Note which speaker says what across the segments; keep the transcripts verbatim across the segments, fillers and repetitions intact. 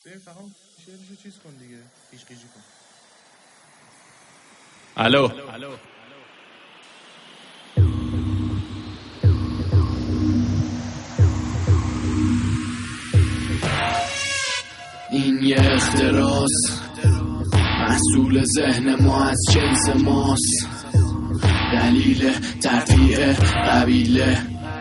Speaker 1: ببین فقط شعرشو چیز کن دیگه، قیش قیشی کن.
Speaker 2: الو
Speaker 3: این یه اختراس محصول ذهن ما از جنس ماست، دلیل ترفیع قبیله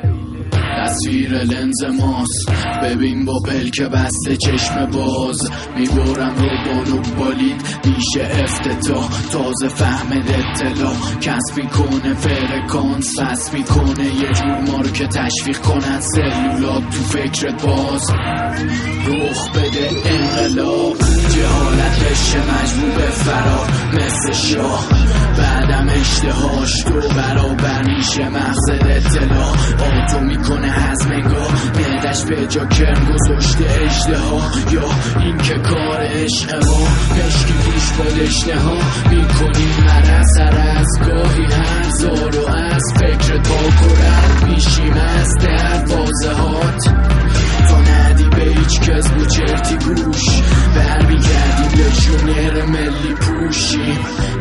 Speaker 3: تصویر لنز ماست. ببین با پلک بسته چشم باز میبرم رو بانو بالید میشه افتتاح. تازه فهمد اطلاع کسب میکنه فرکانس، پس میکنه یه جور ما رو که تشویق کنن سلولات تو فکرت باز. رخ بده انقلاب جهالت بشه مجبور به فرار مثل شاه، بعدم اشتهاش دو برابر میشه مغز اطلاع. آتو میکنه هضم انگار معدش به جا کرم گذاشته اژدها، یا این که کار عشق ما پشکی پیش با دشنه ها میکنیم مرز هر از گاهی هر زار و از فکرت با کرد میشیم از در واضحات تا ندی به هیچ کس و چرتی گوش برمیگردیم لژیونر ملی پوشیم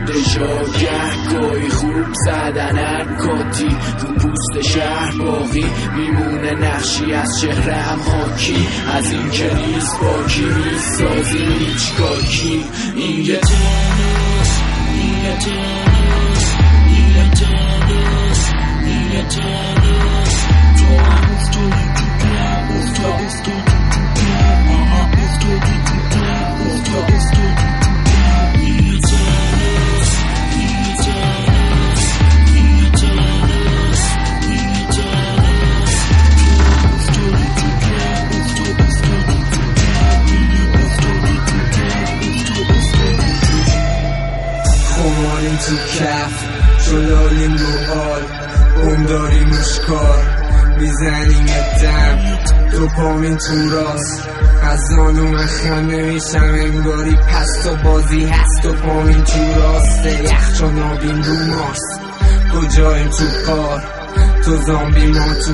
Speaker 3: دژاگه گاهی خوب زدن حرکاتی رو پوست شهر باقی میمونه نقشی از چهرم حاکی از این که نیست باکی میسازیم هیچ گاکی. این یه تنس این یه تنس این یه تنس این یه تنس تو هم افتادی تو گم افتاد افتادی تو گم آها افتادی تو گم افتاد افتادی تو گم. این یه تنس این یه تنس این یه تنس این یه تنس تو هم افتادی تو گم افتاد افتادی تو گم این یه افتادی تو گم افتاد افتادی تو گم.
Speaker 4: خماریم تو کف جلالیم رو حال بوم داریم مشکار میزنیم دم دوپامین تو راست از زانو من خم نمیشم انگاری پس تو بازی هست دوپامین تو راسته یخچا نابین رو ماست کجاییم تو کار تو زامبی ما تو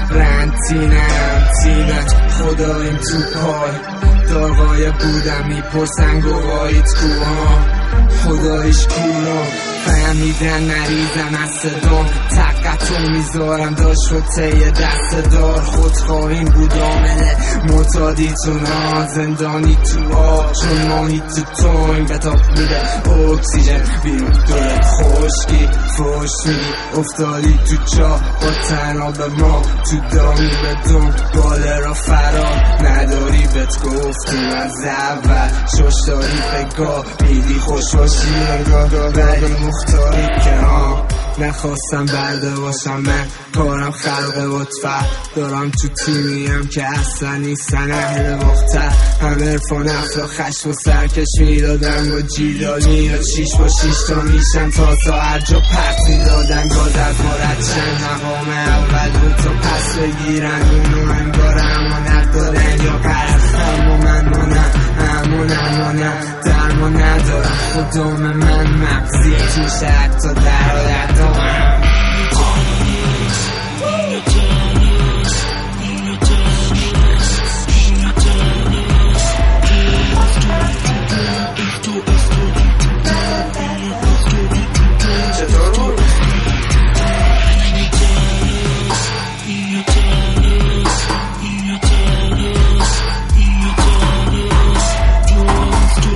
Speaker 4: قرنطینم تیمت خداییم تو پای دارقای بودم میپرسن گواهیت کوها خدایش کولا فهمیدن نریزم از صدام تقتو میذارم داشت رو تیه دست دار خود خواهیم بود آمله معتادیتون ها زندانی تو آب چون ماهی تو تونگ به تاب میده اکسیژن بیرون دورت خشکی فوش میدی افتادی تو جا با تناب ما تو دامی به دون باله را فرار نداری بهت گفتیم از اول شش داری بگاه میدی خوش باشی نگاه ولی مختاری که ها نخواستم برده باشم من کارم خلق وطفه دارم تو تیمیم که اصلا نیستن اهل مختر هم ارفان افرا خشم و سرکش میدادن با جیلانی یا شیش با شیش تا میشن تا ساعت جا پرت میدادن گاز از مارد چند مقام اول بود تا پس بگیرن اونو انگار امانت دادن یا پرست اما من مانم همون امانم درما ندارم خودم من مغزی توشه حتی در آدت دارم.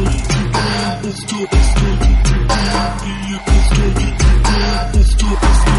Speaker 3: Let's do it.